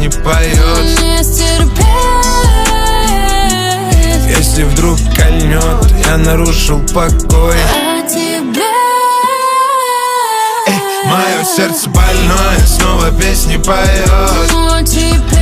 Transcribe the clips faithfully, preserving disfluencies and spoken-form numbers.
песни поет. Не стерпеть. Если вдруг кольнет, я нарушил покой. А тебе Эй, мое сердце больное снова песни поет. но теперь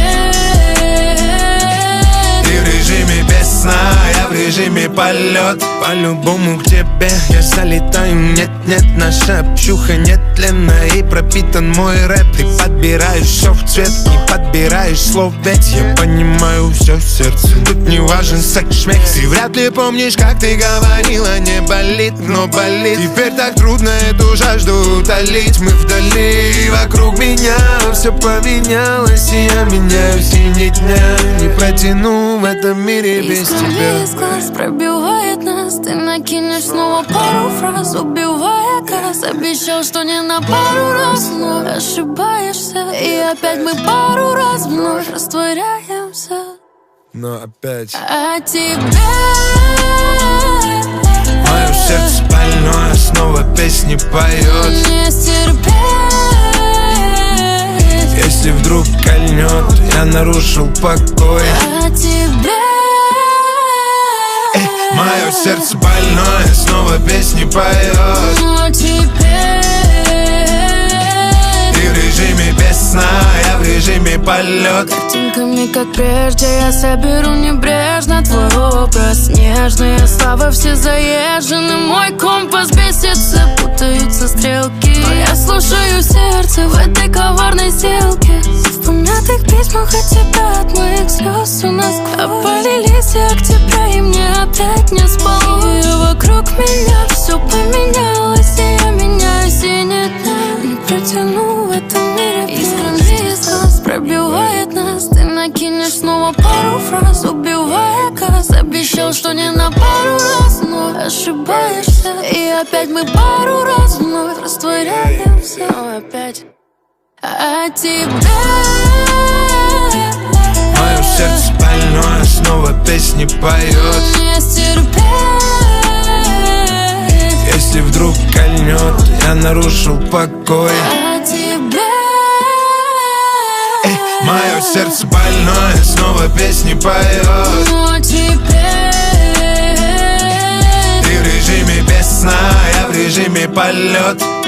Ты в режиме без сна, я в режиме полет. По-любому к тебе я залетаю. Нет-нет, наша общуха нетленно и пропитан мой рэп. Ты подбираешь все в цвет, не подбираешь слов, ведь я понимаю все в сердце. Тут не важен секс-шмек. Ты вряд ли помнишь, как ты говорила, не болит, но болит. Теперь так трудно эту жажду утолить. Мы вдали, вокруг меня все поменялось, и я меняюсь и ни дня не протяну в этом мире без тебя. из глаз пробивает нас. Ты накинешь снова пару фраз, убивая газ. Обещал, что не на пару раз, но ошибаешься. И опять мы пару раз вновь растворяемся. Но опять А тебе мое сердце больное снова песни поет. не стерпеть. Если вдруг кольнет, я нарушил покой. А тебе Эй, мое сердце больное снова песни поет. но теперь Ты в режиме без сна, я в режиме полет. картинками, как прежде, я соберу небрежно твой образ нежный. Слава все заезжены, мой компас бесится, путаются стрелки. Но я слушаю сердце в этой коварной сделке. В помятых письмах от тебя, от моих слез у нас опали листья октября, и мне опять не спалось. И вокруг меня все поменялось, и я меняюсь, и нет, не протяну в этом мире. Искренний из глаз пробивает нас. Ты накинешь снова пару фраз, убивая газ. Обещал, что не на пару раз, но ошибаешься. И опять мы пару раз вновь растворяемся. Но опять а тебе Мое сердце больное снова песни поет. не стерпеть. Если вдруг кольнет, я нарушил покой. А тебе Эй, мое сердце больное снова песни поет. но теперь Ты в режиме без сна, я в режиме полет.